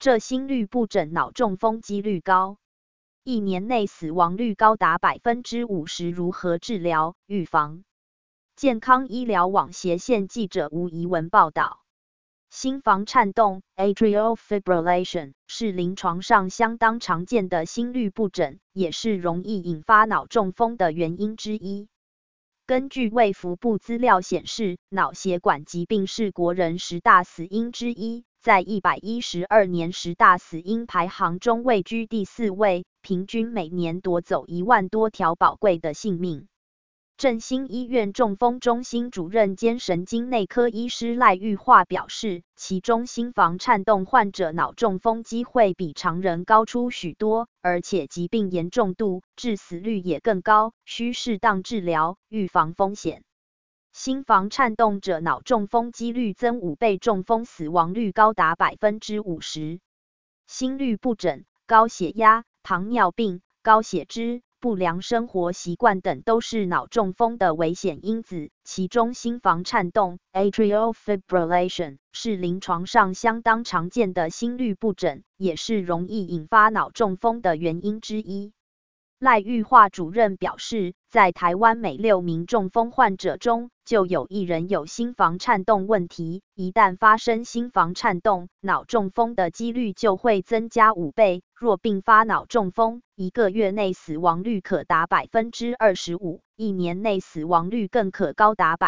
这心律不整脑中风几率高，1年内死亡率高达50%，如何治疗、预防？健康医疗网斜线记者吴怡文报道。心房颤动 （atrial fibrillation） 是临床上相当常见的心律不整，也是容易引发脑中风的原因之一。根据卫福部资料显示，脑血管疾病是国人10大死因之一，在112年10大死因排行中位居第4位，平均每年夺走1万多条宝贵的性命。振兴医院中风中心主任兼神经内科医师赖玉化表示，其中心房颤动患者脑中风机会比常人高出许多，而且疾病严重度、致死率也更高，需适当治疗，预防风险。心房颤动者脑中风几率增5倍，中风死亡率高达50%。心律不整、高血压、糖尿病、高血脂、不良生活习惯等都是脑中风的危险因子，其中心房颤动 （atrial fibrillation） 是临床上相当常见的心律不整，也是容易引发脑中风的原因之一。赖玉化主任表示，在台湾每6名中风患者中，就有1人有心房颤动问题，一旦发生心房颤动，脑中风的几率就会增加5倍，若并发脑中风，1个月内死亡率可达25%，1年内死亡率更可高达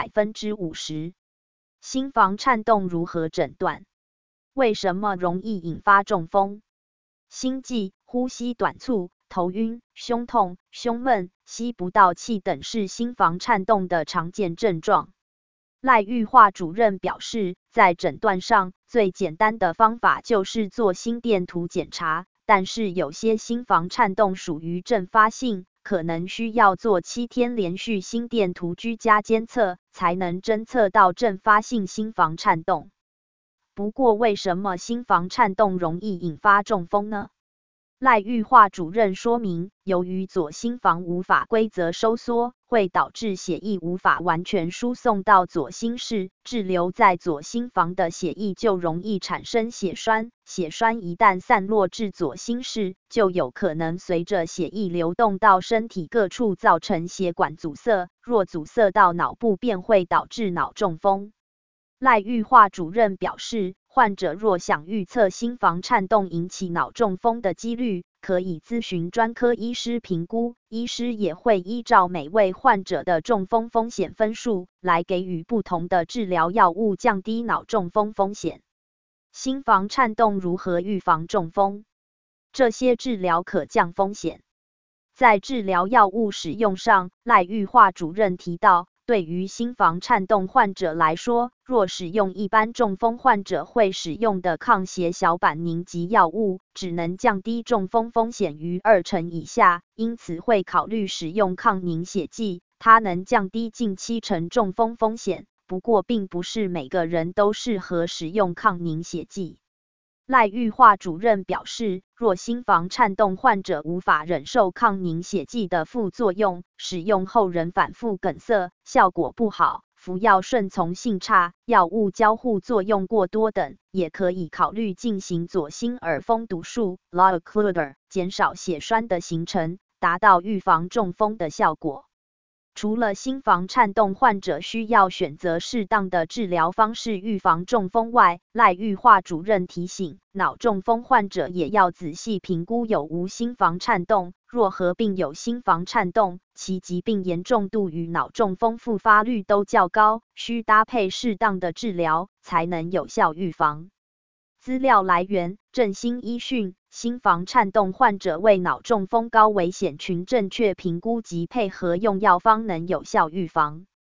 50%。心房颤动如何诊断？为什么容易引发中风？心悸、呼吸短促、头晕、胸痛、胸闷、吸不到气等是心房颤动的常见症状。赖玉化主任表示，在诊断上，最简单的方法就是做心电图检查，但是有些心房颤动属于阵发性，可能需要做7天连续心电图居家监测，才能侦测到阵发性心房颤动。不过，为什么心房颤动容易引发中风呢？赖玉化主任说明，由于左心房无法规则收缩，会导致血液无法完全输送到左心室，滞留在左心房的血液就容易产生血栓，血栓一旦散落至左心室，就有可能随着血液流动到身体各处造成血管阻塞，若阻塞到脑部便会导致脑中风。赖玉化主任表示，患者若想预测心房颤动引起脑中风的几率，可以咨询专科医师评估，医师也会依照每位患者的中风风险分数，来给予不同的治疗药物，降低脑中风风险。心房颤动如何预防中风？这些治疗可降风险。在治疗药物使用上，赖玉化主任提到，对于心房颤动患者来说，若使用一般中风患者会使用的抗血小板凝集药物，只能降低中风风险于2%以下，因此会考虑使用抗凝血剂，它能降低近70%中风风险，不过并不是每个人都适合使用抗凝血剂。赖玉化主任表示，若心房颤动患者无法忍受抗凝血剂的副作用，使用后仍反复梗塞，效果不好，服药顺从性差，药物交互作用过多等，也可以考虑进行左心耳封堵术 （Low Occluder）， 减少血栓的形成，达到预防中风的效果。除了心房颤动患者需要选择适当的治疗方式预防中风外，赖玉化主任提醒，脑中风患者也要仔细评估有无心房颤动，若合并有心房颤动，其疾病严重度与脑中风复发率都较高，需搭配适当的治疗，才能有效预防。资料来源：振兴医讯。心房颤动患者为脑中风高危险群，正确评估及配合用药方能有效预防。